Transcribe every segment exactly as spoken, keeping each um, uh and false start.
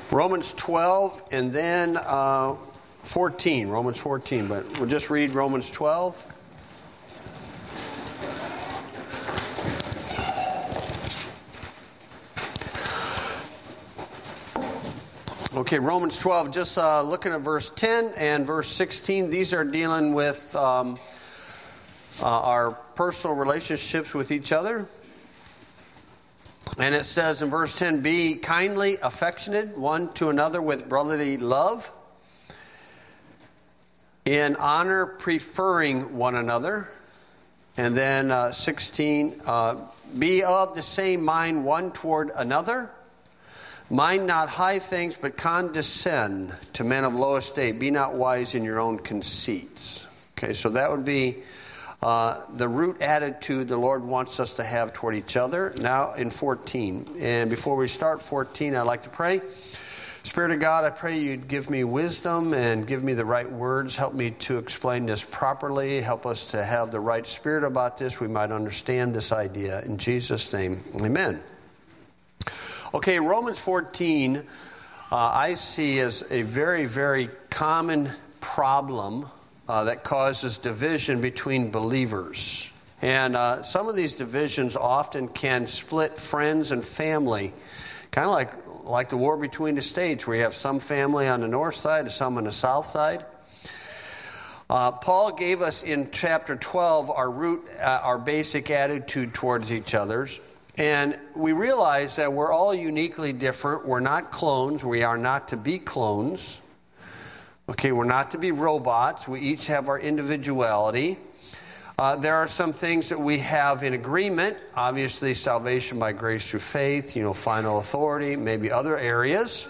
Romans twelve and then uh, fourteen. Romans fourteen, but we'll just read Romans twelve. Okay, Romans twelve, just uh, looking at verse ten and verse sixteen. These are dealing with um, uh, our personal relationships with each other. And it says in verse ten, be kindly affectionate one to another with brotherly love, in honor preferring one another. And then uh, sixteen, uh, be of the same mind one toward another. Mind not high things, but condescend to men of low estate. Be not wise in your own conceits. Okay, so that would be uh, the root attitude the Lord wants us to have toward each other. Now in fourteen. And before we start fourteen, I'd like to pray. Spirit of God, I pray you'd give me wisdom and give me the right words. Help me to explain this properly. Help us to have the right spirit about this. We might understand this idea. In Jesus' name, amen. Okay, Romans fourteen, uh, I see as a very, very common problem uh, that causes division between believers. And uh, some of these divisions often can split friends and family, kind of like, like the war between the states, where you have some family on the north side and some on the south side. Uh, Paul gave us in chapter twelve our root, uh, our basic attitude towards each other's. And we realize that we're all uniquely different. We're not clones. We are not to be clones. Okay, we're not to be robots. We each have our individuality. Uh, there are some things that we have in agreement. Obviously, salvation by grace through faith, you know, final authority, maybe other areas.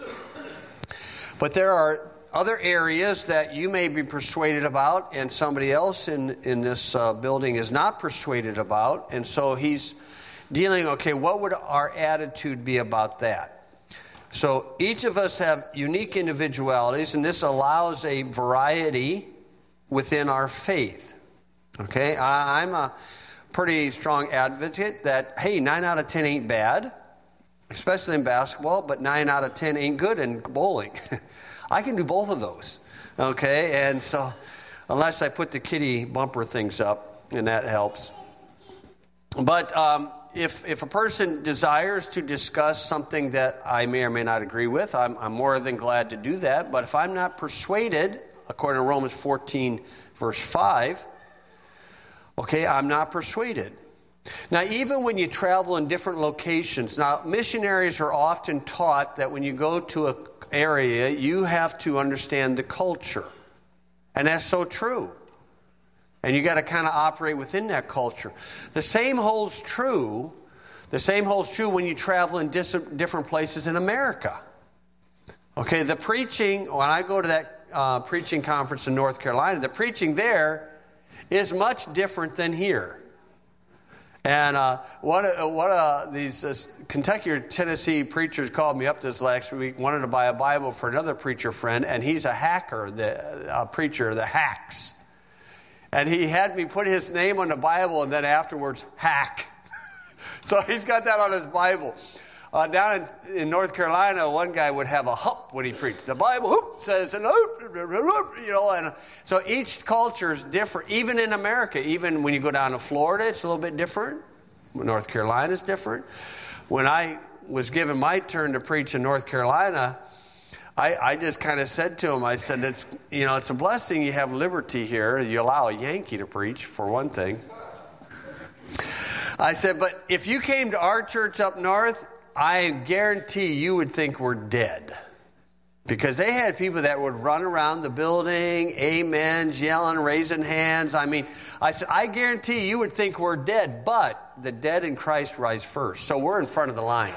But there are other areas that you may be persuaded about and somebody else in, in this uh, building is not persuaded about. And so he's dealing, okay, what would our attitude be about that? So each of us have unique individualities, and this allows a variety within our faith. Okay, I, I'm a pretty strong advocate that, hey, nine out of ten ain't bad, especially in basketball, but nine out of ten ain't good in bowling. I can do both of those, okay? And so unless I put the kitty bumper things up, and that helps. But um, if if a person desires to discuss something that I may or may not agree with, I'm, I'm more than glad to do that. But if I'm not persuaded, according to Romans fourteen, verse five, okay, I'm not persuaded. Now, even when you travel in different locations, now missionaries are often taught that when you go to an area, you have to understand the culture. And that's so true. And you got to kind of operate within that culture. The same holds true. The same holds true when you travel in dis- different places in America. Okay, the preaching, when I go to that uh, preaching conference in North Carolina, the preaching there is much different than here. And uh, one of one of these uh, Kentucky or Tennessee preachers called me up this last week, wanted to buy a Bible for another preacher friend, and he's a hacker, the a preacher that hacks. And he had me put his name on the Bible and then afterwards, hack. So he's got that on his Bible. Uh, down in, in North Carolina, one guy would have a hup when he preached. The Bible whoop, says, and whoop, you know, and so each culture is different. Even in America, even when you go down to Florida, it's a little bit different. North Carolina is different. When I was given my turn to preach in North Carolina, I, I just kind of said to him, I said, it's, you know, it's a blessing you have liberty here. You allow a Yankee to preach, for one thing. I said, but if you came to our church up north, I guarantee you would think we're dead. Because they had people that would run around the building, amens, yelling, raising hands. I mean, I said, I guarantee you would think we're dead, but the dead in Christ rise first. So we're in front of the line.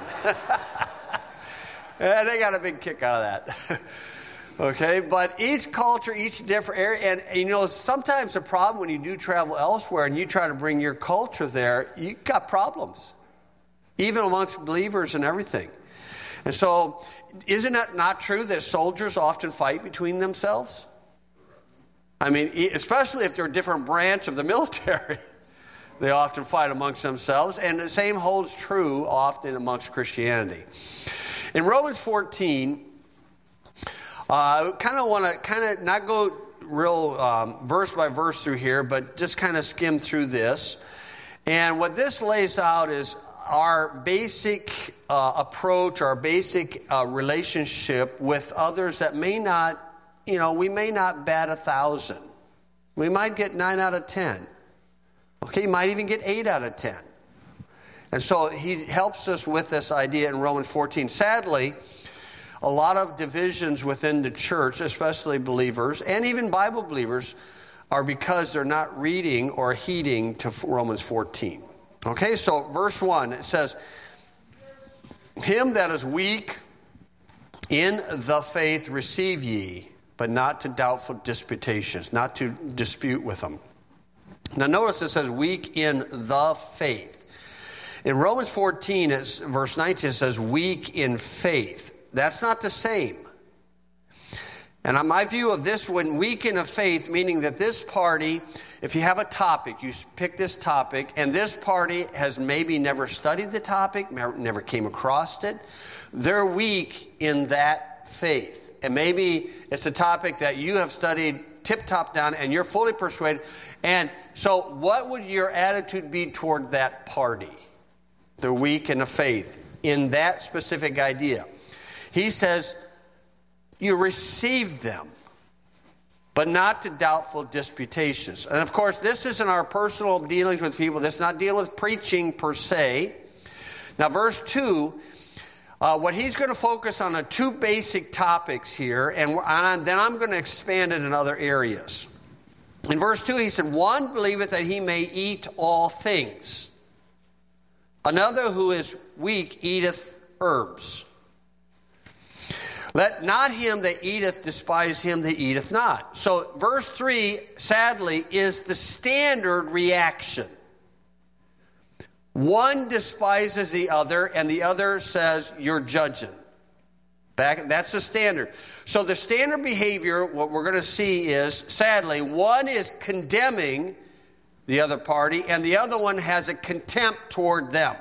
Yeah, they got a big kick out of that. Okay, but each culture, each different area, and you know, sometimes the problem when you do travel elsewhere and you try to bring your culture there, you got problems, even amongst believers and everything. And so, isn't it not true that soldiers often fight between themselves? I mean, especially if they're a different branch of the military, they often fight amongst themselves, and the same holds true often amongst Christianity. In Romans fourteen, I kind of want to kind of not go real um, verse by verse through here, but just kind of skim through this. And what this lays out is our basic uh, approach, our basic uh, relationship with others that may not, you know, we may not bat a thousand. We might get nine out of ten. Okay, you might even get eight out of ten. And so he helps us with this idea in Romans fourteen. Sadly, a lot of divisions within the church, especially believers and even Bible believers, are because they're not reading or heeding to Romans fourteen. Okay, so verse one, it says, him that is weak in the faith receive ye, but not to doubtful disputations, not to dispute with them. Now notice it says weak in the faith. In Romans fourteen, it's, verse nineteen, it says weak in faith. That's not the same. And on my view of this one, weak in a faith, meaning that this party, if you have a topic, you pick this topic, and this party has maybe never studied the topic, never came across it, they're weak in that faith. And maybe it's a topic that you have studied tip-top down, and you're fully persuaded. And so what would your attitude be toward that party? They're weak in the faith, in that specific idea. He says, you receive them, but not to doubtful disputations. And of course, this isn't our personal dealings with people. This is not dealing with preaching per se. Now, verse two, uh, what he's going to focus on are two basic topics here, and, and then I'm going to expand it in other areas. In verse two, he said, one believeth that he may eat all things. Another who is weak eateth herbs. Let not him that eateth despise him that eateth not. So verse three, sadly, is the standard reaction. One despises the other, and the other says, you're judging. Back, that's the standard. So the standard behavior, what we're going to see is, sadly, one is condemning the other party, and the other one has a contempt toward them.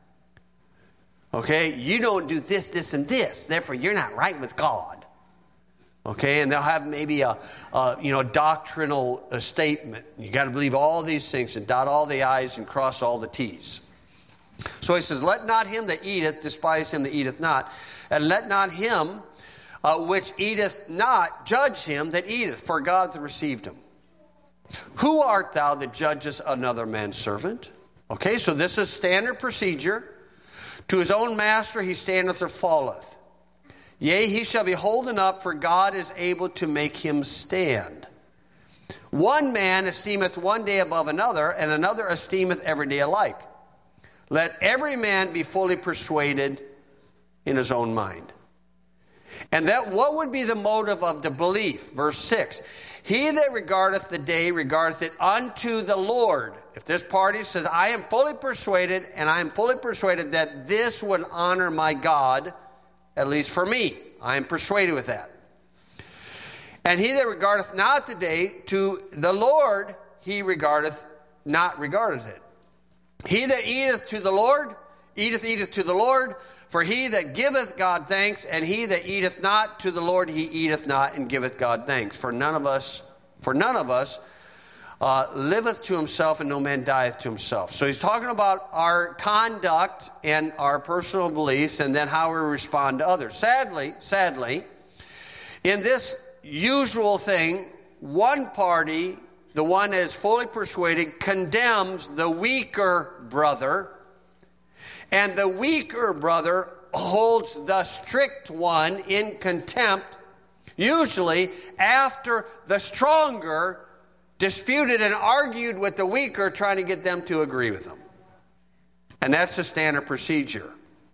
Okay, you don't do this, this, and this. Therefore, you're not right with God. Okay, and they'll have maybe a, a you know doctrinal a statement. You got to believe all these things and dot all the I's and cross all the T's. So he says, "Let not him that eateth despise him that eateth not, and let not him uh, which eateth not judge him that eateth, for God hath received him. Who art thou that judgest another man's servant?" Okay, so this is standard procedure. To his own master he standeth or falleth. Yea, he shall be holden up, for God is able to make him stand. One man esteemeth one day above another, and another esteemeth every day alike. Let every man be fully persuaded in his own mind. And that what would be the motive of the belief? Verse six. He that regardeth the day regardeth it unto the Lord. If this party says, I am fully persuaded, and I am fully persuaded that this would honor my God, at least for me, I am persuaded with that. And he that regardeth not the day, to the Lord he regardeth not regardeth it. He that eateth to the Lord, eateth, eateth to the Lord, for he that giveth God thanks, and he that eateth not to the Lord, he eateth not and giveth God thanks. For none of us, for none of us uh, liveth to himself, and no man dieth to himself. So he's talking about our conduct and our personal beliefs, and then how we respond to others. Sadly, sadly, in this usual thing, one party, the one that is fully persuaded, condemns the weaker brother, and the weaker brother holds the strict one in contempt, usually after the stronger disputed and argued with the weaker, trying to get them to agree with them. And that's the standard procedure.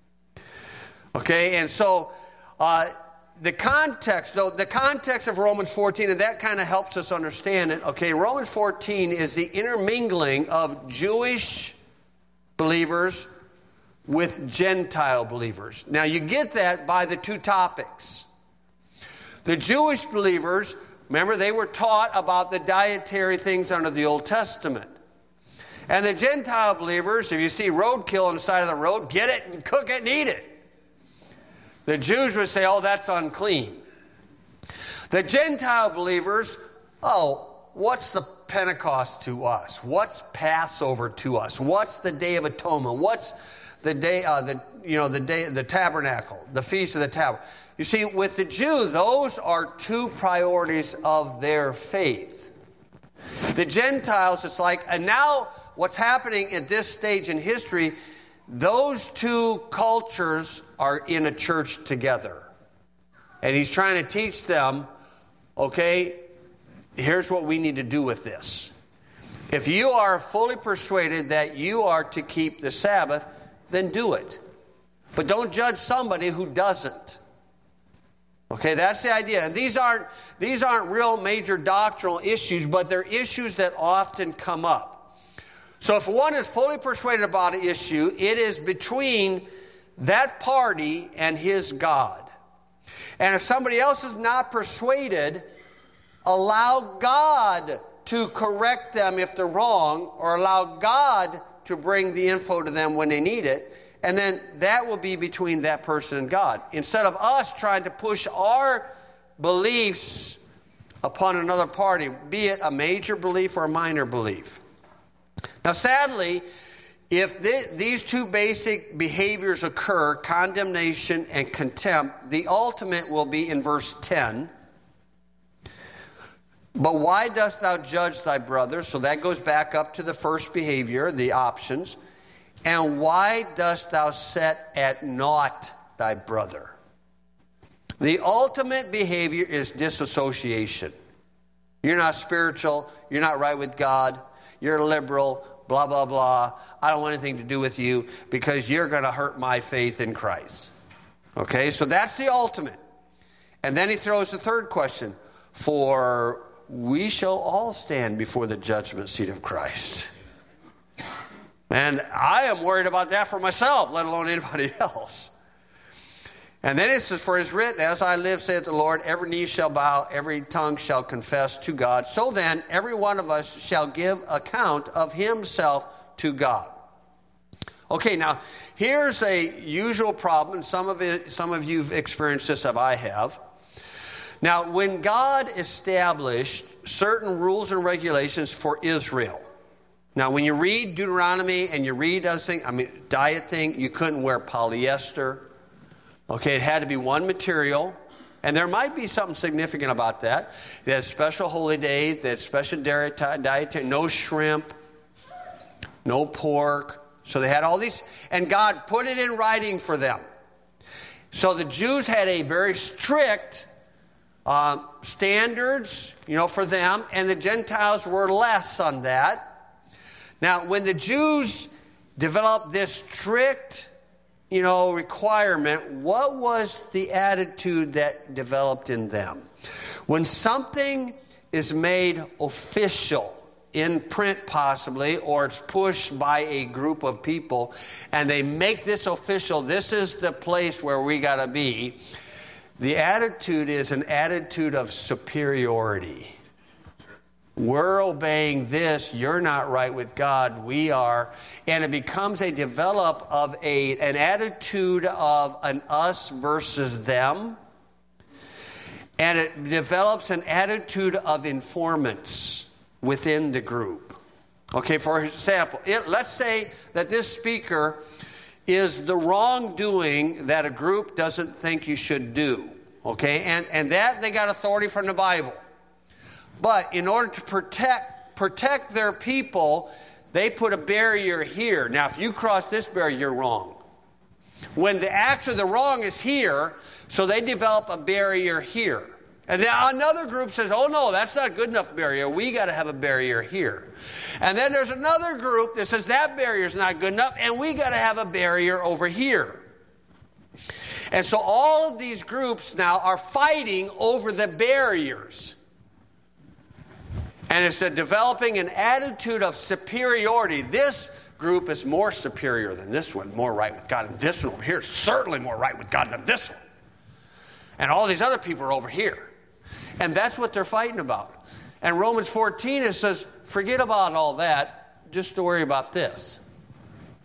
Okay, and so uh, the context, though, the context of Romans fourteen, and that kind of helps us understand it. Okay, Romans fourteen is the intermingling of Jewish believers with Gentile believers. Now, you get that by the two topics. The Jewish believers, remember, they were taught about the dietary things under the Old Testament. And the Gentile believers, if you see roadkill on the side of the road, get it and cook it and eat it. The Jews would say, oh, that's unclean. The Gentile believers, oh, what's the Pentecost to us? What's Passover to us? What's the Day of Atonement? What's the day, uh, the you know, the day, the Tabernacle, the Feast of the Tabernacle? You see, with the Jew, those are two priorities of their faith. The Gentiles, it's like, and now what's happening at this stage in history, those two cultures are in a church together. And he's trying to teach them, okay, here's what we need to do with this. If you are fully persuaded that you are to keep the Sabbath, then do it. But don't judge somebody who doesn't. Okay, that's the idea. And these aren't, these aren't real major doctrinal issues, but they're issues that often come up. So if one is fully persuaded about an issue, it is between that party and his God. And if somebody else is not persuaded, allow God to correct them if they're wrong, or allow God to bring the info to them when they need it. And then that will be between that person and God. Instead of us trying to push our beliefs upon another party, be it a major belief or a minor belief. Now, sadly, if th- these two basic behaviors occur, condemnation and contempt, the ultimate will be in verse ten. But why dost thou judge thy brother? So that goes back up to the first behavior, the options. And why dost thou set at naught thy brother? The ultimate behavior is disassociation. You're not spiritual. You're not right with God. You're liberal. Blah, blah, blah. I don't want anything to do with you because you're going to hurt my faith in Christ. Okay, so that's the ultimate. And then he throws the third question. For we shall all stand before the judgment seat of Christ. And I am worried about that for myself, let alone anybody else. And then it says, for it is written, as I live, saith the Lord, every knee shall bow, every tongue shall confess to God. So then, every one of us shall give account of himself to God. Okay, now, here's a usual problem, and some of it, some of you have experienced this, as I have. Now, when God established certain rules and regulations for Israel, now, when you read Deuteronomy and you read those things, I mean, diet thing, you couldn't wear polyester. Okay, it had to be one material. And there might be something significant about that. They had special holy days, they had special dietary, no shrimp, no pork. So they had all these, and God put it in writing for them. So the Jews had a very strict uh, standards, you know, for them, and the Gentiles were less on that. Now, when the Jews developed this strict, you know, requirement, what was the attitude that developed in them? When something is made official, in print possibly, or it's pushed by a group of people, and they make this official, this is the place where we got to be, the attitude is an attitude of superiority. We're obeying this. You're not right with God. We are. And it becomes a develop of a an attitude of an us versus them. And it develops an attitude of informants within the group. Okay, for example, it, let's say that this speaker is the wrongdoing that a group doesn't think you should do. Okay, and, and that they got authority from the Bible. But in order to protect protect their people, they put a barrier here. Now, if you cross this barrier, you're wrong. When the actual the wrong is here, so they develop a barrier here. And then another group says, oh no, that's not a good enough barrier. We got to have a barrier here. And then there's another group that says that barrier is not good enough, and we got to have a barrier over here. And so all of these groups now are fighting over the barriers. And it's a developing an attitude of superiority. This group is more superior than this one, more right with God. And this one over here is certainly more right with God than this one. And all these other people are over here. And that's what they're fighting about. And Romans fourteen, it says, forget about all that, just to worry about this.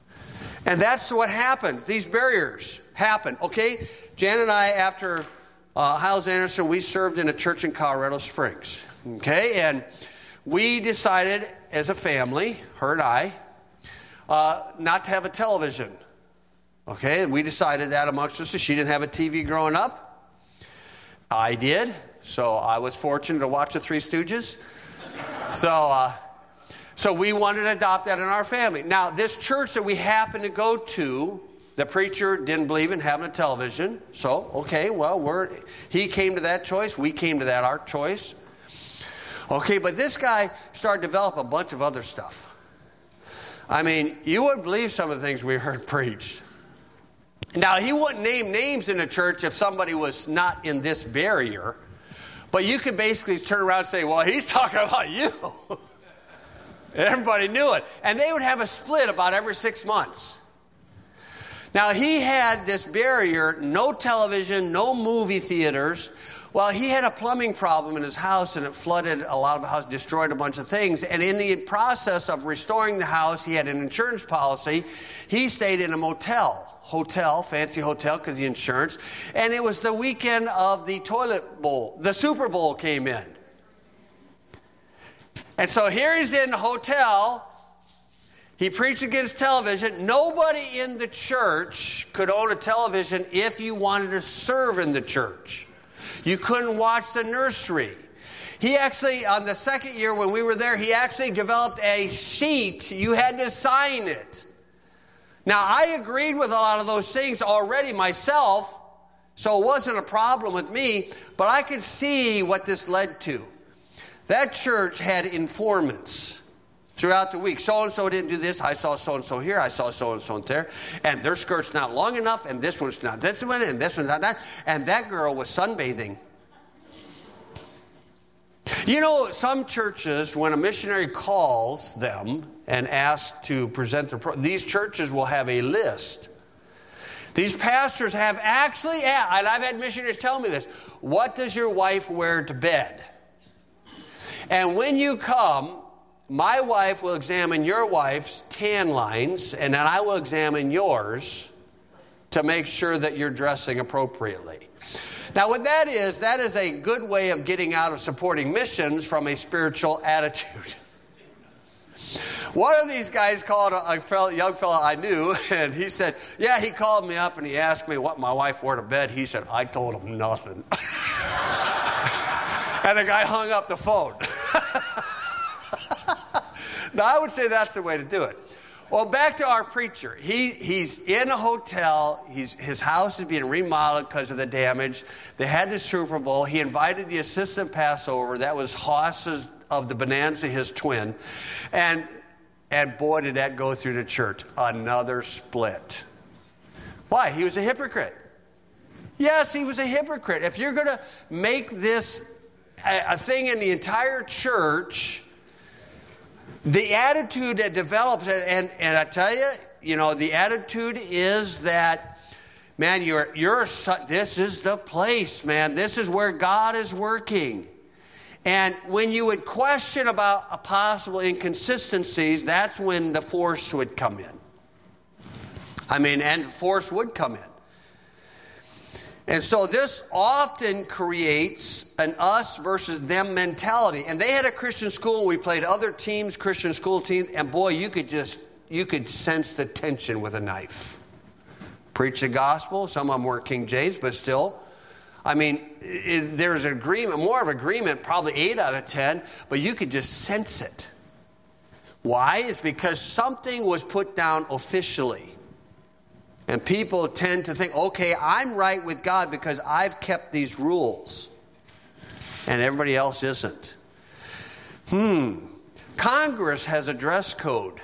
And that's what happens. These barriers happen. Okay, Jan and I, after uh, Hyles Anderson, we served in a church in Colorado Springs. Okay, and we decided as a family, her and I, uh, not to have a television. Okay, we decided that amongst us. She didn't have a T V growing up. I did, so I was fortunate to watch the Three Stooges. So, uh, so we wanted to adopt that in our family. Now, this church that we happened to go to, the preacher didn't believe in having a television. So, okay, well, we're he came to that choice. We came to that our choice. Okay, but this guy started to develop a bunch of other stuff. I mean, you wouldn't believe some of the things we heard preached. Now, he wouldn't name names in the church if somebody was not in this barrier. But you could basically turn around and say, well, he's talking about you. Everybody knew it. And they would have a split about every six months. Now, he had this barrier, no television, no movie theaters. Well, he had a plumbing problem in his house, and it flooded a lot of the house, destroyed a bunch of things. And in the process of restoring the house, he had an insurance policy. He stayed in a motel. Hotel, fancy hotel because the insurance. And it was the weekend of the toilet bowl. The Super Bowl came in. And so here he's in the hotel. He preached against television. Nobody in the church could own a television if you wanted to serve in the church. You couldn't watch the nursery. He actually, on the second year when we were there, he actually developed a sheet. You had to sign it. Now, I agreed with a lot of those things already myself, so it wasn't a problem with me, but I could see what this led to. That church had informants throughout the week. So-and-so didn't do this. I saw so-and-so here. I saw so-and-so there. And their skirt's not long enough, and this one's not this one, and this one's not that. And that girl was sunbathing. You know, some churches, when a missionary calls them and asks to present their pro- these churches will have a list. These pastors have actually, and I've had missionaries tell me this, what does your wife wear to bed? And when you come, my wife will examine your wife's tan lines, and then I will examine yours to make sure that you're dressing appropriately. Now, what that is, that is a good way of getting out of supporting missions from a spiritual attitude. One of these guys called a, a fellow, young fellow I knew, and he said, yeah, he called me up and he asked me what my wife wore to bed. He said, I told him nothing. And the guy hung up the phone. Now, I would say that's the way to do it. Well, back to our preacher. He He's in a hotel. He's, his house is being remodeled because of the damage. They had the Super Bowl. He invited the assistant passover. That was Hoss of the Bonanza, his twin. And, and boy, did that go through the church. Another split. Why? He was a hypocrite. Yes, he was a hypocrite. If you're going to make this a, a thing in the entire church, the attitude that develops, and, and I tell you, you know, the attitude is that, man, you're, you're, this is the place, man. This is where God is working. And when you would question about possible inconsistencies, that's when the force would come in. I mean, and force would come in. And so this often creates an us versus them mentality. And they had a Christian school. We played other teams, Christian school teams. And boy, you could just, you could sense the tension with a knife. Preach the gospel. Some of them weren't King James, but still. I mean, it, there's an agreement, more of agreement, probably eight out of ten. But you could just sense it. Why? It's because something was put down officially. And people tend to think, okay, I'm right with God because I've kept these rules. And everybody else isn't. Hmm. Congress has a dress code.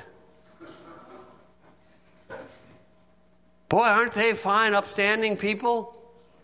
Boy, aren't they fine, upstanding people?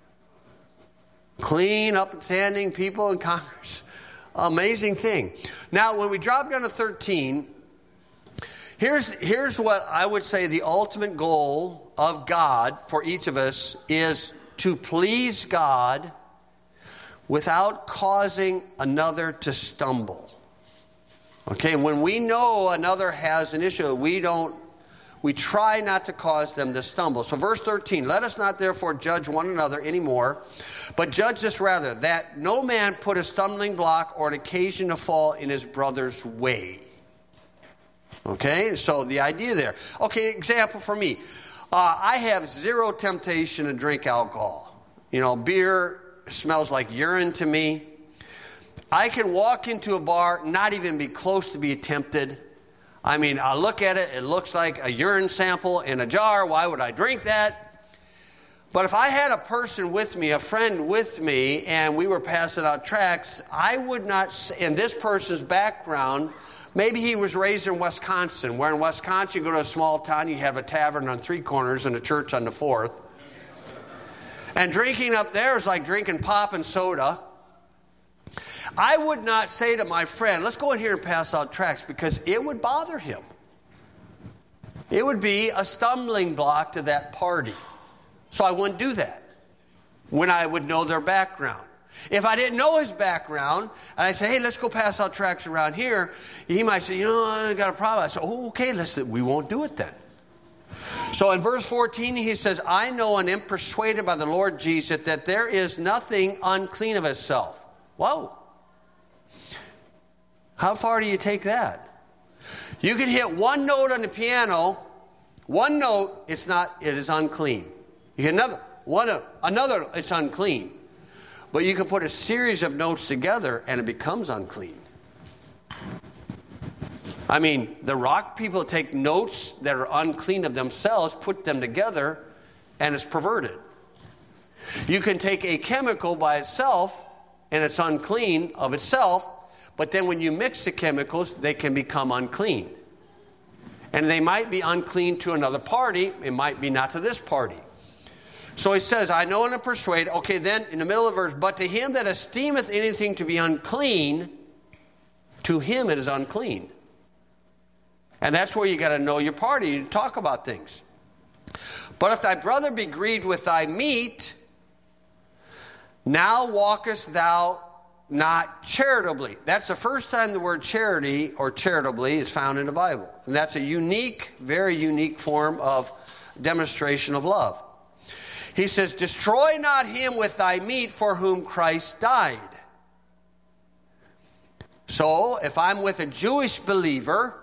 Clean, upstanding people in Congress. Amazing thing. Now, when we drop down to thirteen, here's, here's what I would say the ultimate goal of God for each of us is to please God without causing another to stumble. Okay, when we know another has an issue, we don't we try not to cause them to stumble. So verse thirteen, let us not therefore judge one another anymore, but judge this rather, that no man put a stumbling block or an occasion to fall in his brother's way. Okay, so the idea there. Okay, example for me. Uh, I have zero temptation to drink alcohol. You know, beer smells like urine to me. I can walk into a bar, not even be close to be tempted. I mean, I look at it, it looks like a urine sample in a jar. Why would I drink that? But if I had a person with me, a friend with me, and we were passing out tracts, I would not, in this person's background, maybe he was raised in Wisconsin, where in Wisconsin you go to a small town, you have a tavern on three corners and a church on the fourth. And drinking up there is like drinking pop and soda. I would not say to my friend, let's go in here and pass out tracts, because it would bother him. It would be a stumbling block to that party. So I wouldn't do that when I would know their background. If I didn't know his background, and I say, hey, let's go pass out tracts around here, he might say, you know, I got a problem. I say, oh, okay, let's, we won't do it then. So in verse fourteen, he says, I know and am persuaded by the Lord Jesus that there is nothing unclean of itself. Whoa. How far do you take that? You can hit one note on the piano, one note, it's not, it is unclean. You hit another, one, another, it's unclean. But you can put a series of notes together and it becomes unclean. I mean, the rock people take notes that are unclean of themselves, put them together, and it's perverted. You can take a chemical by itself, and it's unclean of itself, but then when you mix the chemicals, they can become unclean. And they might be unclean to another party, it might be not to this party. So he says, I know and am persuaded. Okay, then in the middle of the verse, but to him that esteemeth anything to be unclean, to him it is unclean. And that's where you got to know your party. You talk about things. But if thy brother be grieved with thy meat, now walkest thou not charitably. That's the first time the word charity or charitably is found in the Bible. And that's a unique, very unique form of demonstration of love. He says, destroy not him with thy meat for whom Christ died. So, if I'm with a Jewish believer,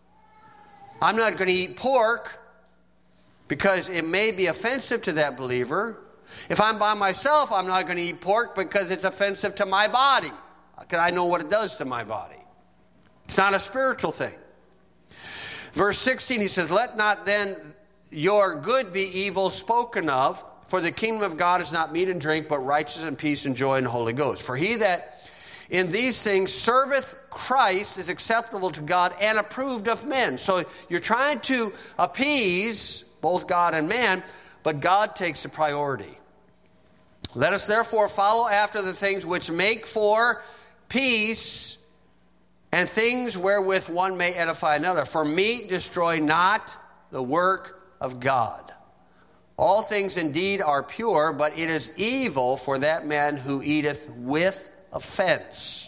I'm not going to eat pork because it may be offensive to that believer. If I'm by myself, I'm not going to eat pork because it's offensive to my body, because I know what it does to my body. It's not a spiritual thing. Verse sixteen, he says, let not then your good be evil spoken of, for the kingdom of God is not meat and drink, but righteousness and peace and joy in the Holy Ghost. For he that in these things serveth Christ is acceptable to God and approved of men. So you're trying to appease both God and man, but God takes the priority. Let us therefore follow after the things which make for peace and things wherewith one may edify another. For meat destroy not the work of God. All things indeed are pure, but it is evil for that man who eateth with offense.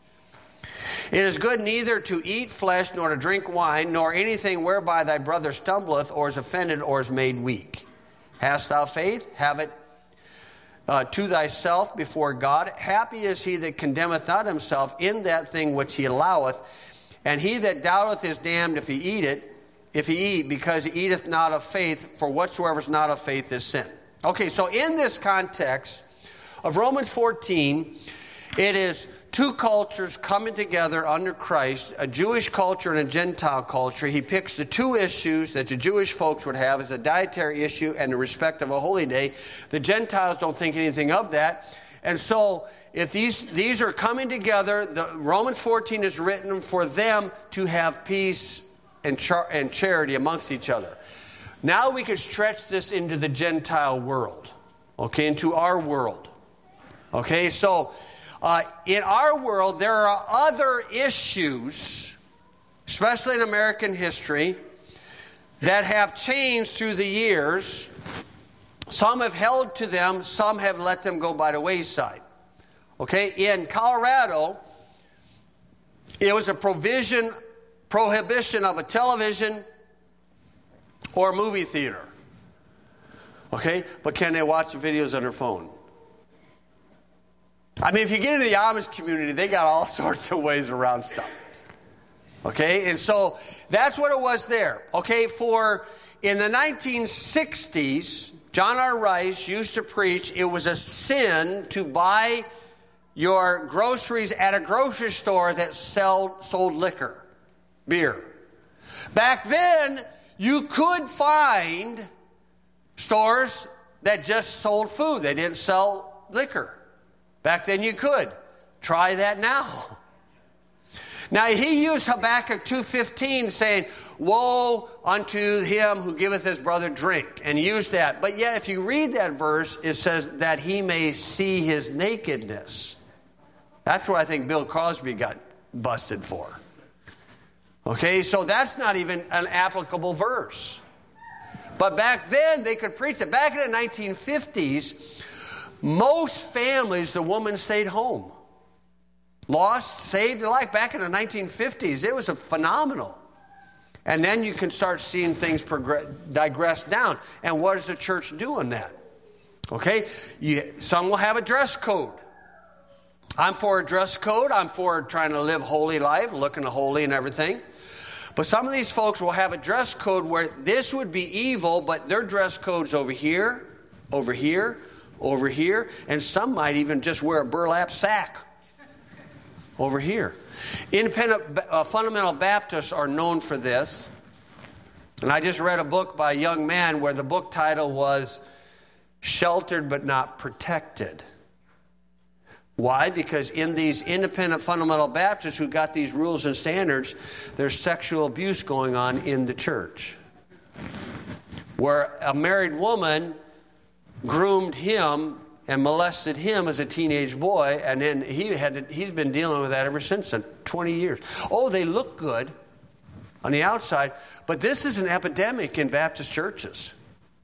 It is good neither to eat flesh, nor to drink wine, nor anything whereby thy brother stumbleth, or is offended, or is made weak. Hast thou faith? Have it uh, to thyself before God. Happy is he that condemneth not himself in that thing which he alloweth. And he that doubteth is damned if he eat it, if he eat, because he eateth not of faith, for whatsoever is not of faith is sin. Okay, so in this context of Romans fourteen, it is two cultures coming together under Christ, a Jewish culture and a Gentile culture. He picks the two issues that the Jewish folks would have as a dietary issue and the respect of a holy day. The Gentiles don't think anything of that. And so if these, these are coming together, the Romans fourteen is written for them to have peace and, char- and charity amongst each other. Now we can stretch this into the Gentile world, okay, into our world. Okay, so Uh, in our world, there are other issues, especially in American history, that have changed through the years. Some have held to them, some have let them go by the wayside. Okay, in Colorado, it was a provision, prohibition of a television or a movie theater. Okay? But can they watch the videos on their phone? I mean, if you get into the Amish community, they got all sorts of ways around stuff. Okay? And so that's what it was there. Okay? For in the nineteen sixties, John R. Rice used to preach it was a sin to buy your groceries at a grocery store that sell, sold liquor, beer. Back then, you could find stores that just sold food. They didn't sell liquor. Back then you could. Try that now. Now he used Habakkuk two fifteen saying, woe unto him who giveth his brother drink, and used that. But yet if you read that verse, it says that he may see his nakedness. That's what I think Bill Crosby got busted for. Okay, so that's not even an applicable verse. But back then, they could preach it. Back in the nineteen fifties, most families, the woman stayed home. Lost, saved their life. Back in the nineteen fifties, it was a phenomenal. And then you can start seeing things progress, digress down. And what does the church do in that? Okay, you, some will have a dress code. I'm for a dress code. I'm for trying to live holy life, looking holy and everything. But some of these folks will have a dress code where this would be evil, but their dress code's over here, over here, over here, and some might even just wear a burlap sack over here. Independent uh, fundamental Baptists are known for this. And I just read a book by a young man where the book title was Sheltered But Not Protected. Why? Because in these independent fundamental Baptists who got these rules and standards, there's sexual abuse going on in the church. Where a married woman groomed him and molested him as a teenage boy, and then he had to, he's been dealing with that ever since then, twenty years. Oh, they look good on the outside, but this is an epidemic in Baptist churches.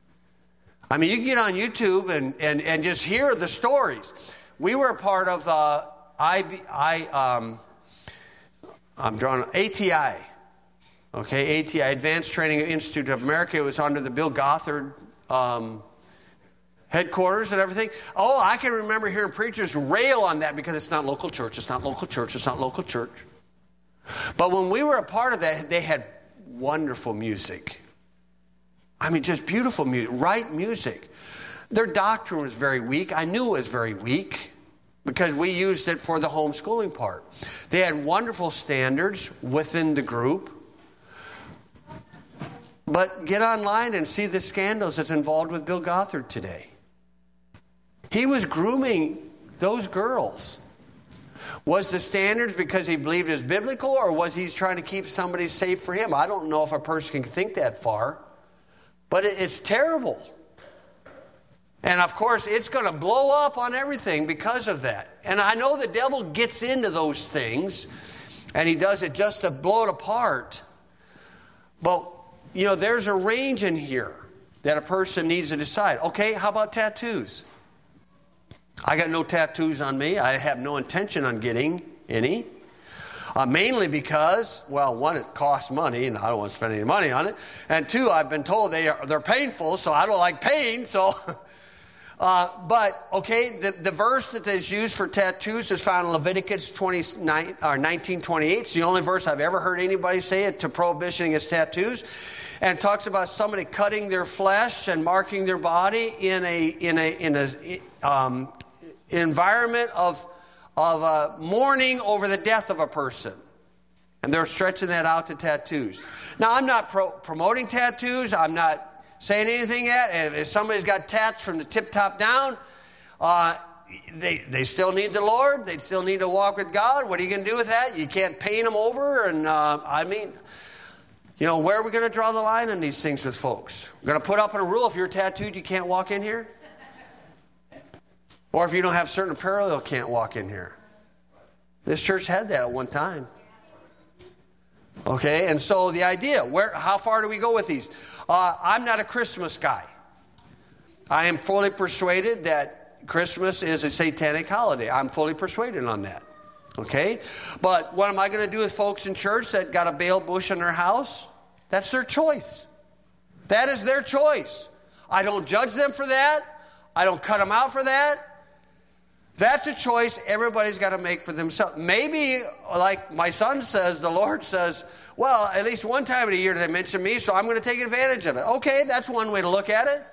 I mean, you can get on YouTube and, and, and just hear the stories. We were a part of uh, I, I, um, I'm drawing A T I, okay, A T I, Advanced Training Institute of America. It was under the Bill Gothard um, headquarters and everything. Oh, I can remember hearing preachers rail on that because it's not local church, it's not local church, it's not local church. But when we were a part of that, they had wonderful music. I mean, just beautiful music, right music. Their doctrine was very weak. I knew it was very weak because we used it for the homeschooling part. They had wonderful standards within the group. But get online and see the scandals that's involved with Bill Gothard today. He was grooming those girls. Was the standards because he believed it was biblical, or was he trying to keep somebody safe for him? I don't know if a person can think that far. But it's terrible. And of course, it's going to blow up on everything because of that. And I know the devil gets into those things, and he does it just to blow it apart. But, you know, there's a range in here that a person needs to decide. Okay, how about tattoos? I got no tattoos on me. I have no intention on getting any. Uh, mainly because, well, one, it costs money, and I don't want to spend any money on it. And two, I've been told they are, they're painful, so I don't like pain, so... Uh, but, okay, the, the verse that is used for tattoos is found in Leviticus twenty-nine, or nineteen twenty-eight. It's the only verse I've ever heard anybody say it to prohibition against tattoos. And it talks about somebody cutting their flesh and marking their body in a in a in a um, environment of of uh, mourning over the death of a person. And they're stretching that out to tattoos. Now, I'm not pro- promoting tattoos. I'm not saying anything yet. And if somebody's got tats from the tip top down, uh, they they still need the Lord. They still need to walk with God. What are you going to do with that? You can't paint them over. And uh, I mean, you know, where are we going to draw the line on these things with folks? We're going to put up a rule: if you're tattooed, you can't walk in here. Or if you don't have certain apparel, you can't walk in here. This church had that at one time. Okay, and so the idea, where, how far do we go with these? Uh, I'm not a Christmas guy. I am fully persuaded that Christmas is a satanic holiday. I'm fully persuaded on that. Okay, but what am I going to do with folks in church that got a bail bush in their house? That's their choice. That is their choice. I don't judge them for that. I don't cut them out for that. That's a choice everybody's got to make for themselves. Maybe, like my son says, the Lord says, well, at least one time in a year did they mention me, so I'm going to take advantage of it. Okay, that's one way to look at it.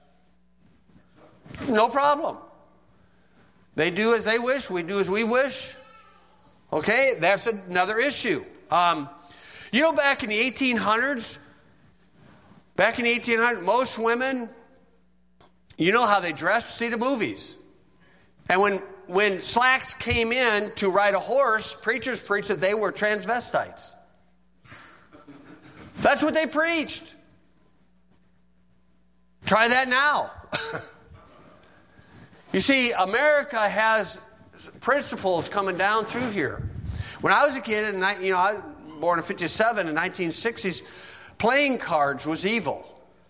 No problem. They do as they wish. We do as we wish. Okay, that's another issue. Um, you know, back in the eighteen hundreds, back in the eighteen hundreds, most women, you know how they dressed? See the movies. And when, when slacks came in to ride a horse, preachers preached that they were transvestites. That's what they preached. Try that now. You see, America has principles coming down through here. When I was a kid, and you know, I was born in fifty-seven, in nineteen sixties, playing cards was evil.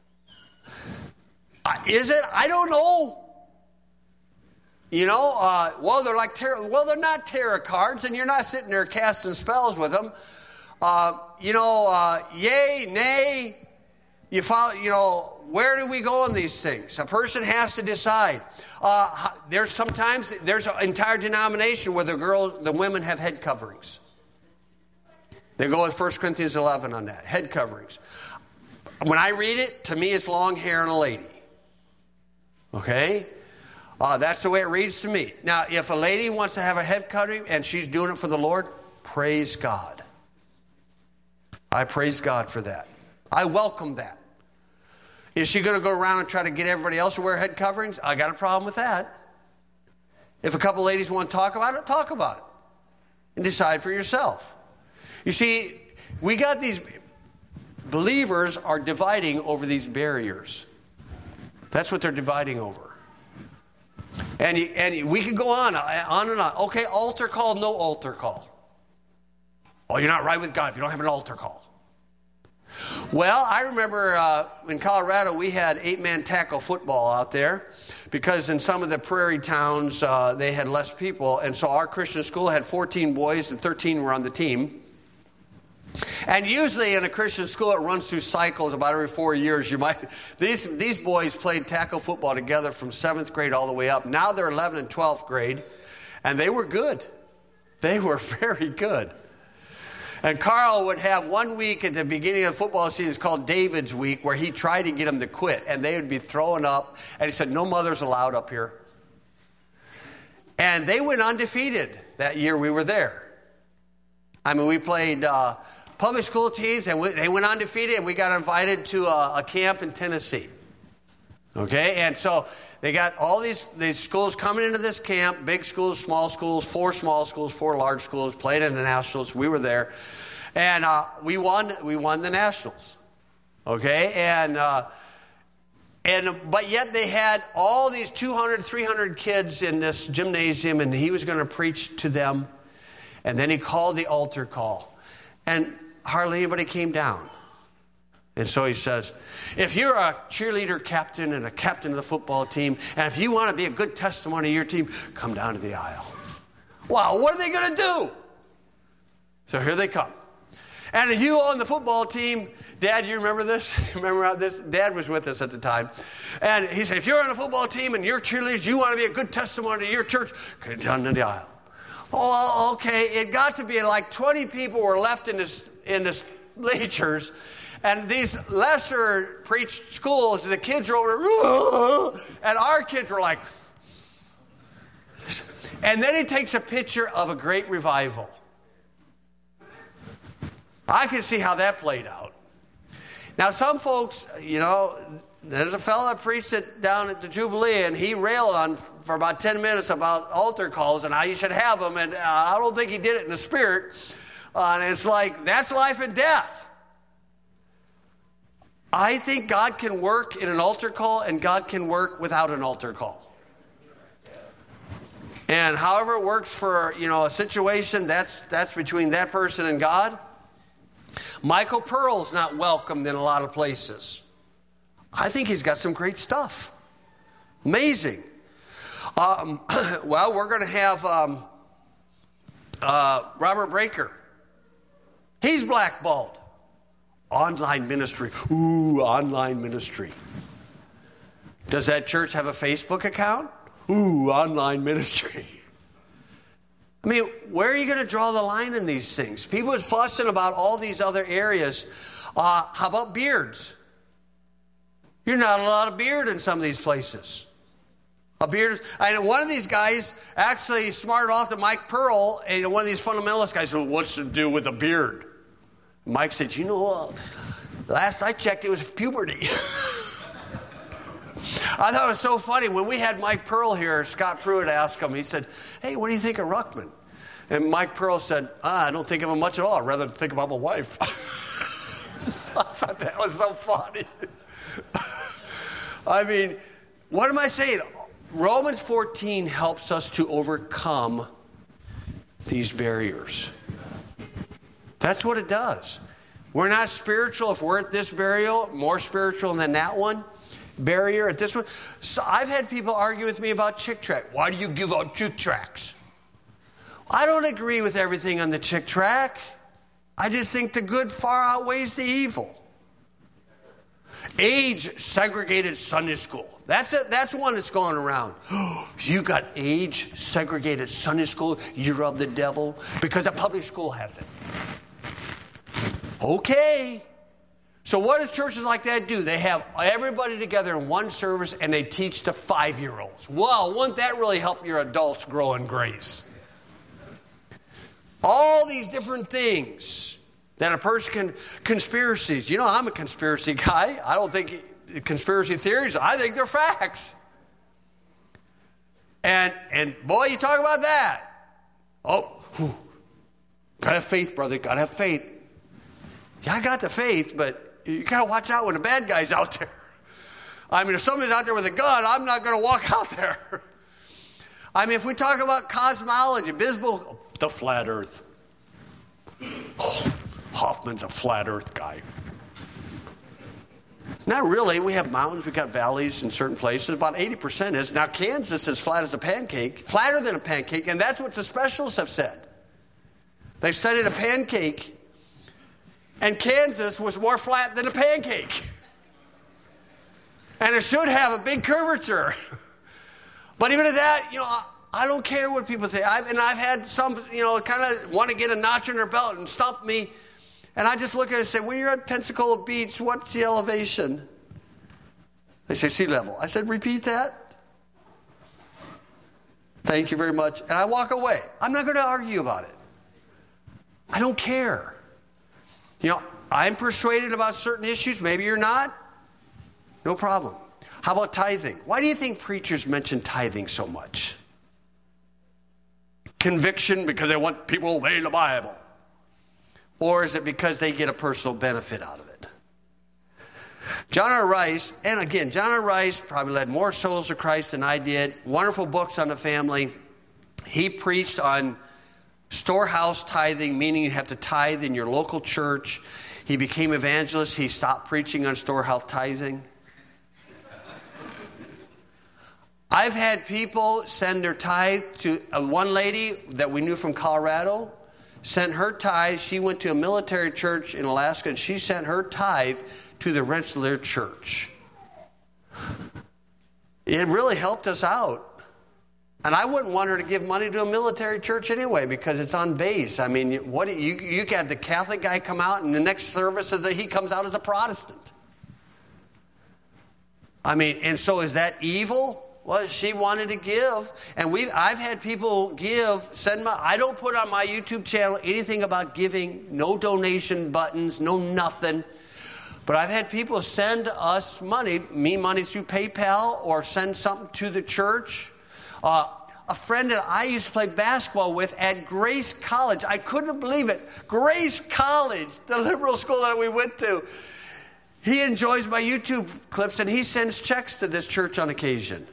Uh, is it? I don't know. You know, uh, well, they're like tarot. Well, they're not tarot cards, and you're not sitting there casting spells with them. Uh, you know, uh, yay, nay. You follow. You know, where do we go on these things? A person has to decide. Uh, there's sometimes there's an entire denomination where the girls, the women have head coverings. They go with First Corinthians eleven on that, head coverings. When I read it, to me, it's long hair and a lady. Okay. Uh, that's the way it reads to me. Now, if a lady wants to have a head covering and she's doing it for the Lord, praise God. I praise God for that. I welcome that. Is she going to go around and try to get everybody else to wear head coverings? I got a problem with that. If a couple ladies want to talk about it, talk about it. And decide for yourself. You see, we got these believers are dividing over these barriers. That's what they're dividing over. And, and we could go on, on and on. Okay, altar call, no altar call. Oh, you're not right with God if you don't have an altar call. Well, I remember uh, in Colorado we had eight-man tackle football out there because in some of the prairie towns uh, they had less people. And so our Christian school had fourteen boys and thirteen were on the team. And usually in a Christian school, it runs through cycles. About every four years, you might. These these boys played tackle football together from seventh grade all the way up. Now they're eleventh and twelfth grade, and they were good. They were very good. And Carl would have one week at the beginning of the football season, it's called David's Week, where he tried to get them to quit, and they would be throwing up. And he said, "No mothers allowed up here." And they went undefeated that year we were there. I mean, we played uh, public school teams, and we, they went undefeated, and we got invited to a, a camp in Tennessee. Okay, and so they got all these, these schools coming into this camp, big schools, small schools, four small schools, four large schools, played in the nationals. We were there, and uh, we won. We won the nationals. Okay, and uh, and but yet they had all these two hundred, three hundred kids in this gymnasium, and he was going to preach to them. And then he called the altar call. And hardly anybody came down. And so he says, if you're a cheerleader captain and a captain of the football team, and if you want to be a good testimony to your team, come down to the aisle. Wow, what are they going to do? So here they come. And if you on the football team, Dad, you remember this? Remember how this? Dad was with us at the time. And he said, if you're on the football team and you're cheerleaders, you want to be a good testimony to your church, come down to the aisle. Oh, okay. It got to be like twenty people were left in this in the bleachers, and these lesser preached schools, the kids are over there, and our kids were like. And then he takes a picture of a great revival. I can see how that played out. Now, some folks, you know. There's a fellow that preached it down at the Jubilee, and he railed on for about ten minutes about altar calls and how you should have them. And uh, I don't think he did it in the spirit. Uh, and it's like, that's life and death. I think God can work in an altar call, and God can work without an altar call. And however it works for, you know, a situation, that's that's between that person and God. Michael Pearl's not welcomed in a lot of places. I think he's got some great stuff. Amazing. Um, well, we're going to have um, uh, Robert Breaker. He's blackballed. Online ministry. Ooh, online ministry. Does that church have a Facebook account? Ooh, online ministry. I mean, where are you going to draw the line in these things? People are fussing about all these other areas. Uh, how about beards? You're not allowed a beard in some of these places. A beard. And one of these guys actually smarted off to Mike Pearl, and one of these fundamentalist guys said, what's to do with a beard? Mike said, you know, uh, last I checked, it was puberty. I thought it was so funny. When we had Mike Pearl here, Scott Pruitt asked him, he said, hey, what do you think of Ruckman? And Mike Pearl said, ah, I don't think of him much at all. I'd rather think about my wife. I thought that was so funny. I mean, what am I saying? Romans fourteen helps us to overcome these barriers. That's what it does. We're not spiritual if we're at this burial, more spiritual than that one. Barrier at this one. So I've had people argue with me about Chick Tract. Why do you give out Chick Tracts? I don't agree with everything on the Chick Tract. I just think the good far outweighs the evil. Age-segregated Sunday school. That's a, that's one that's going around. You got age-segregated Sunday school, you're of the devil, because a public school has it. Okay. So what do churches like that do? They have everybody together in one service and they teach to five-year-olds. Well, wouldn't that really help your adults grow in grace? All these different things that a person can, conspiracies. You know, I'm a conspiracy guy. I don't think conspiracy theories, I think they're facts. And, and boy, you talk about that. Oh, whew. Gotta have faith, brother. Gotta have faith. Yeah, I got the faith, but you got to watch out when a bad guy's out there. I mean, if somebody's out there with a gun, I'm not going to walk out there. I mean, if we talk about cosmology, Bisbal, the flat earth. Oh, Hoffman's a flat earth guy. Not really. We have mountains. We've got valleys in certain places. About eighty percent is. Now, Kansas is flat as a pancake, flatter than a pancake, and that's what the specialists have said. They studied a pancake, and Kansas was more flat than a pancake. And it should have a big curvature. But even at that, you know, I, I don't care what people think. I've, and I've had some, you know, kind of want to get a notch in their belt and stump me. And I just look at it and say, when you're at Pensacola Beach, what's the elevation? They say sea level. I said, repeat that. Thank you very much. And I walk away. I'm not going to argue about it. I don't care. You know, I'm persuaded about certain issues. Maybe you're not. No problem. How about tithing? Why do you think preachers mention tithing so much? Conviction because they want people to obey the Bible. Or is it because they get a personal benefit out of it? John R. Rice, and again, John R. Rice probably led more souls to Christ than I did. Wonderful books on the family. He preached on storehouse tithing, meaning you have to tithe in your local church. He became evangelist. He stopped preaching on storehouse tithing. I've had people send their tithe to uh, one lady that we knew from Colorado, sent her tithe. She went to a military church in Alaska, and she sent her tithe to the Rensselaer church. It really helped us out. And I wouldn't want her to give money to a military church anyway because it's on base. I mean, what you you got the Catholic guy come out, and the next service is that he comes out as a Protestant. I mean, and so is that evil? Well, she wanted to give, and we I've had people give, send my, I don't put on my YouTube channel anything about giving, no donation buttons, no nothing. But I've had people send us money, me money through PayPal, or send something to the church. Uh, a friend that I used to play basketball with at Grace College, I couldn't believe it, Grace College, the liberal school that we went to. He enjoys my YouTube clips, and he sends checks to this church on occasion.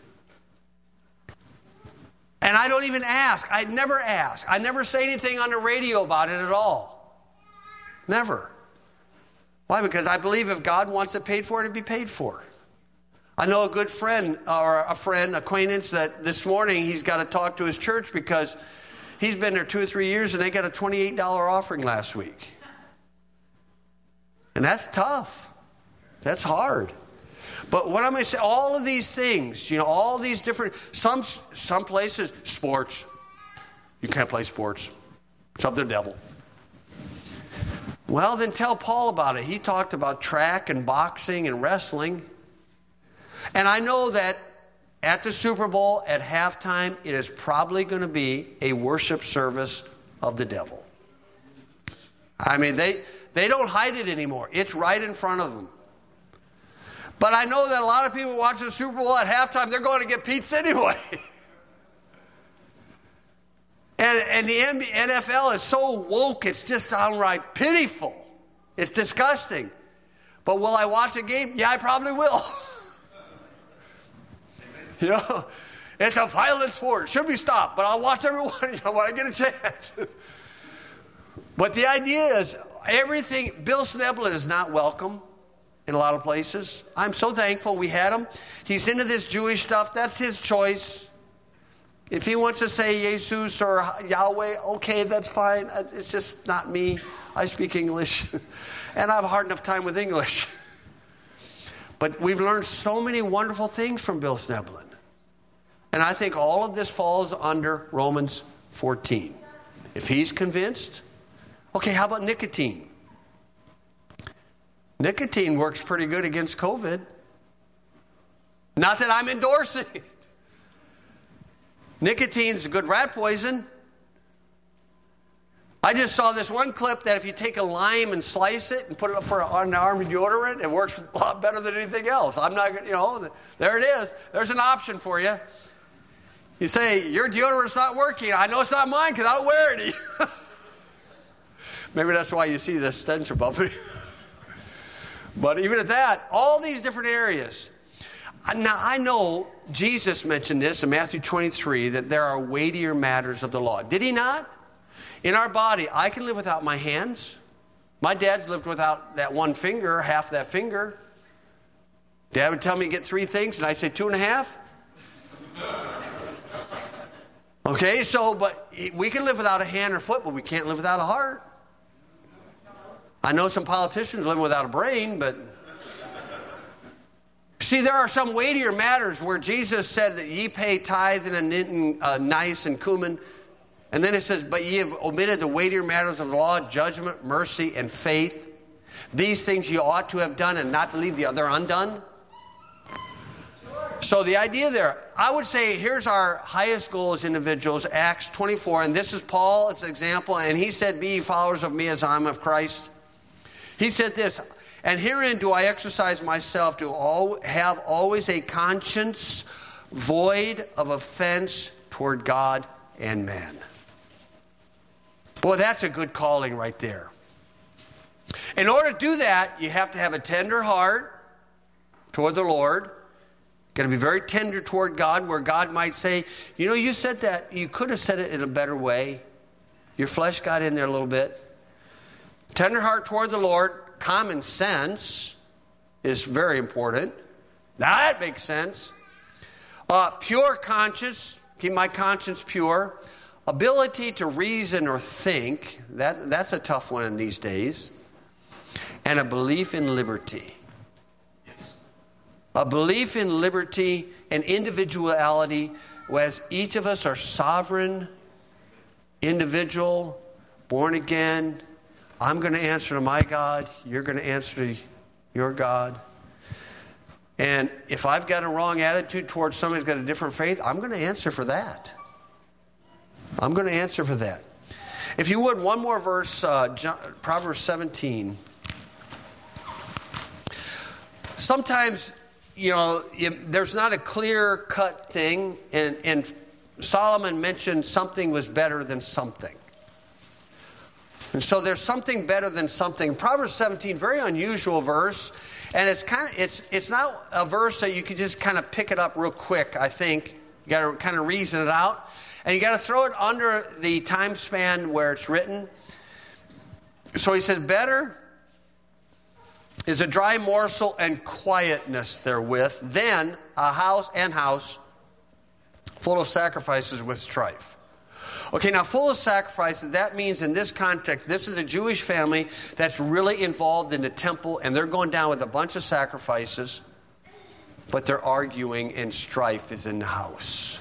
And I don't even ask. I never ask. I never say anything on the radio about it at all. Never. Why? Because I believe if God wants it paid for, it'd be paid for. I know a good friend or a friend, acquaintance, that this morning he's got to talk to his church because he's been there two or three years and they got a twenty-eight dollars offering last week. And that's tough. That's hard. But what I'm going to say, all of these things, you know, all these different, some some places, sports. You can't play sports. It's of the devil. Well, then tell Paul about it. He talked about track and boxing and wrestling. And I know that at the Super Bowl, at halftime, it is probably going to be a worship service of the devil. I mean, they, they don't hide it anymore. It's right in front of them. But I know that a lot of people watching the Super Bowl at halftime, they're going to get pizza anyway. and and the N F L is so woke, it's just downright pitiful. It's disgusting. But will I watch a game? Yeah, I probably will. You know, it's a violent sport. Should be stopped, but I'll watch everyone, you know, when I get a chance. But the idea is, everything, Bill Schneblin is not welcome in a lot of places. I'm so thankful we had him. He's into this Jewish stuff. That's his choice. If he wants to say Jesus or Yahweh, okay, that's fine. It's just not me. I speak English, and I have a hard enough time with English. But we've learned so many wonderful things from Bill Schneblin. And I think all of this falls under Romans fourteen. If he's convinced, okay, how about nicotine? Nicotine works pretty good against COVID. Not that I'm endorsing it. Nicotine's a good rat poison. I just saw this one clip that if you take a lime and slice it and put it up for an arm deodorant, it works a lot better than anything else. I'm not, you know, there it is. There's an option for you. You say, your deodorant's not working. I know it's not mine because I don't wear any. Maybe that's why you see the stench above me. But even at that, all these different areas. Now, I know Jesus mentioned this in Matthew twenty-three, that there are weightier matters of the law. Did he not? In our body, I can live without my hands. My dad's lived without that one finger, half that finger. Dad would tell me to get three things, and I say two and a half. Okay, so, but we can live without a hand or foot, but we can't live without a heart. I know some politicians live without a brain, but... See, there are some weightier matters where Jesus said that ye pay tithe and a uh, nice and cumin. And then it says, but ye have omitted the weightier matters of the law, judgment, mercy, and faith. These things ye ought to have done and not to leave the other undone. So the idea there, I would say, here's our highest goal as individuals, Acts twenty-four. And this is Paul as an example. And he said, be ye followers of me as I am of Christ. He said this, and herein do I exercise myself to all, have always a conscience void of offense toward God and man. Boy, that's a good calling right there. In order to do that, you have to have a tender heart toward the Lord. Got to be very tender toward God, where God might say, you know, you said that. You could have said it in a better way. Your flesh got in there a little bit. Tender heart toward the Lord. Common sense is very important. Now that makes sense. Uh, pure conscience. Keep my conscience pure. Ability to reason or think. That, that's a tough one in these days. And a belief in liberty. A belief in liberty and individuality, whereas each of us are sovereign, individual, born again. I'm going to answer to my God. You're going to answer to your God. And if I've got a wrong attitude towards somebody who's got a different faith, I'm going to answer for that. I'm going to answer for that. If you would, one more verse, uh, John, Proverbs seventeen. Sometimes, you know, there's not a clear-cut thing, and, and Solomon mentioned something was better than something. And so there's something better than something. Proverbs seventeen, very unusual verse, and it's kind of it's it's not a verse that you can just kind of pick it up real quick. I think you got to kind of reason it out, and you got to throw it under the time span where it's written. So he says, "Better is a dry morsel and quietness therewith than a house and house full of sacrifices with strife. Okay, now full of sacrifices, that means in this context, this is a Jewish family that's really involved in the temple, and they're going down with a bunch of sacrifices, but they're arguing and strife is in the house.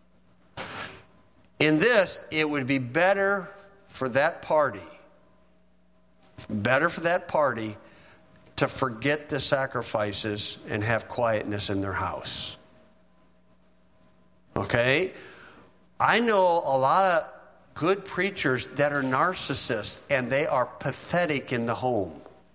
In this, it would be better for that party, better for that party to forget the sacrifices and have quietness in their house. Okay? I know a lot of good preachers that are narcissists, and they are pathetic in the home.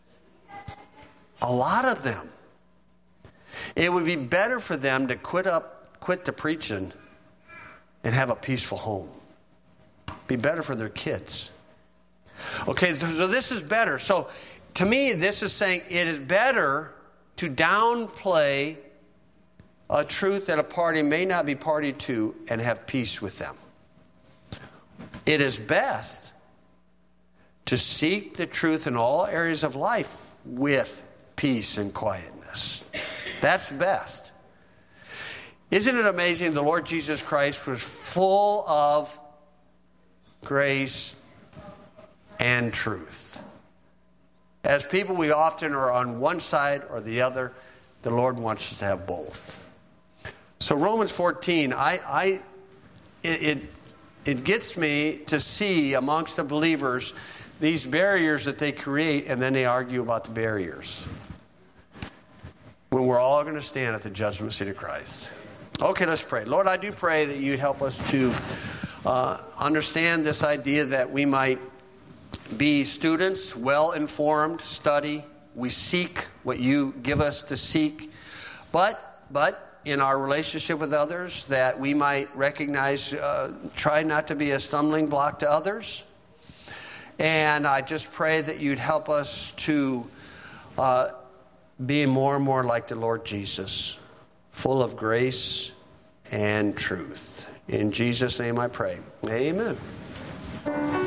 A lot of them. It would be better for them to quit up, quit the preaching and have a peaceful home. Be better for their kids. Okay, so this is better. So to me, this is saying it is better to downplay a truth that a party may not be party to and have peace with them. It is best to seek the truth in all areas of life with peace and quietness. That's best. Isn't it amazing the Lord Jesus Christ was full of grace and truth? As people, we often are on one side or the other. The Lord wants us to have both. So Romans fourteen, I, I, it, it, it gets me to see amongst the believers these barriers that they create, and then they argue about the barriers. When we're all going to stand at the judgment seat of Christ. Okay, let's pray. Lord, I do pray that you'd help us to uh, understand this idea that we might be students, well-informed, study. We seek what you give us to seek. But, but in our relationship with others, that we might recognize, uh, try not to be a stumbling block to others. And I just pray that you'd help us to uh, be more and more like the Lord Jesus, full of grace and truth. In Jesus' name I pray. Amen.